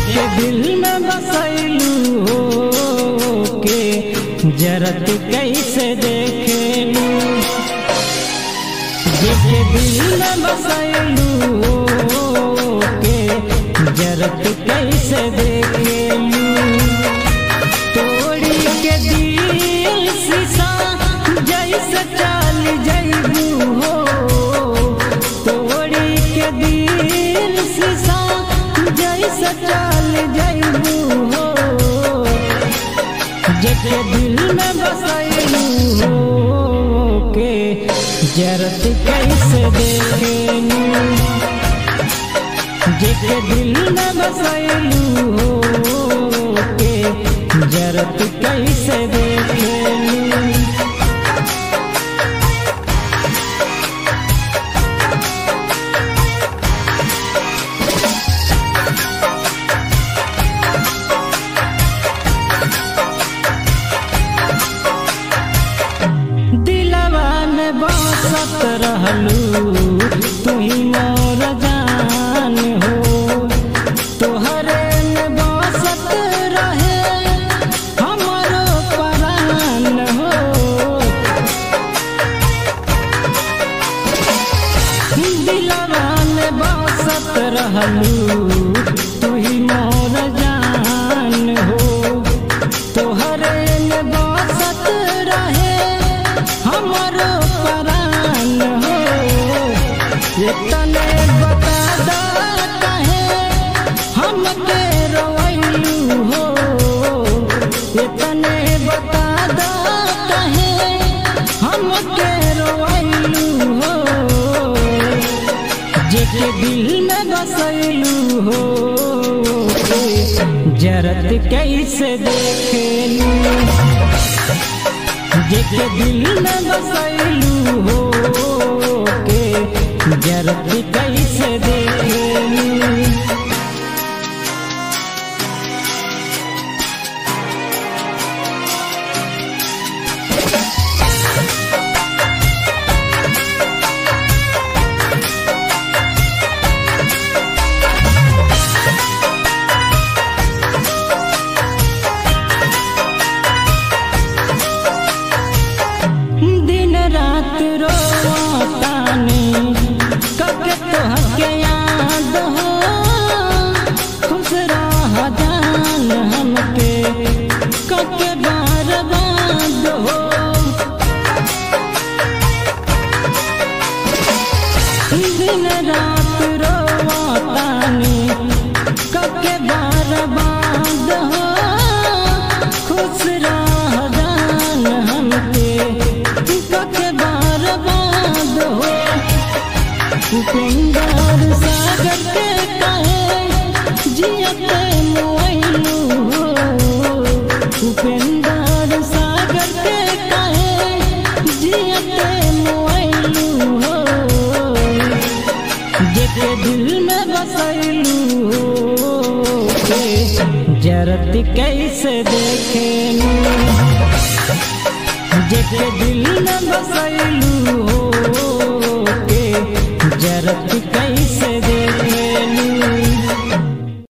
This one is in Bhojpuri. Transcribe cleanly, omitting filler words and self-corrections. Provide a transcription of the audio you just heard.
जेके दिल में बसैलू हो के जरत कैसे देखेलू, जेके दिल में बसैलू हो के जरत कैसे देखेलू। तोड़ी के दिल शीशा जैसे चल जैबू हो, तोड़ी के दिल शीशा जैसे चल जैबू हो। जेके दिल में बसैलू हो के जरत कैसे देखेलू, जेके दिल में बसैलू हो के जरत कैसे देखेलू। बसत रहलू तुही मोर जान हो, तोहरे में बसत रहे हमारो परान हो। दिलवा में बसत रहलू तुही मोर जान हो, तोहरे में बसत रहे हमारो परान हो। इतने बता दा कहे हमके रोइलू हो, इतने बता दा कहे हमके रोइलू हो। जेके दिल में बसैलू हो जरत कैसे देखेलू, जेके दिल में बसैलू हो के जरत कैसे देखेलू। दिन रात रोतानी कके तोहके याद हो, खुश रह जान हमके कके बर्बाद हो। दिन रात रोतानी कके बर्बाद हो, खुश रह जान हमके कके बर्बाद हो। उपेंद्र सागर के कहे जियते मोइलू हो, उपेंद्र सागर के कहे जियते मोइलू हो। जेके दिल में बसैलू हो के जरत कैसे देखेलू, जेके दिल में बसैलू हो के जरत कैसे देखेलू।